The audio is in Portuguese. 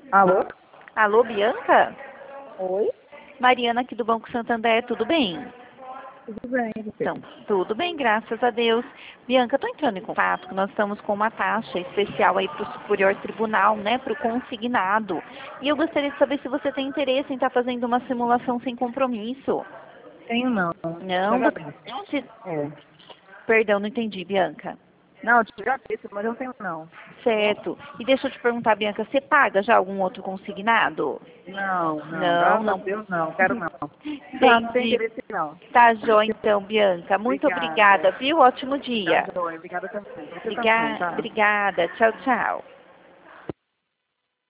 Alô? Alô, Bianca? Oi? Mariana aqui do Banco Santander, tudo bem? Tudo bem, e você? Então, tudo bem, graças a Deus. Bianca, estou entrando em contato, que nós estamos com uma taxa especial aí para o Superior Tribunal, né, para o consignado. E eu gostaria de saber se você tem interesse em estar fazendo uma simulação sem compromisso. Tenho não. Não, Já disse. você... É. Perdão, não entendi, Bianca. Não, eu já disse, mas eu não tenho não. Certo. E deixa eu te perguntar, Bianca, você paga já algum outro consignado? Não, Não, graças a não. Deus não, quero não. Não, não tem Entendi. interesse não. Tá jóia então, Bianca. Muito Obrigada. obrigada, viu? Ótimo Tá dia. joia, obrigada também. Você também, tá? Obrigada. Tchau, tchau.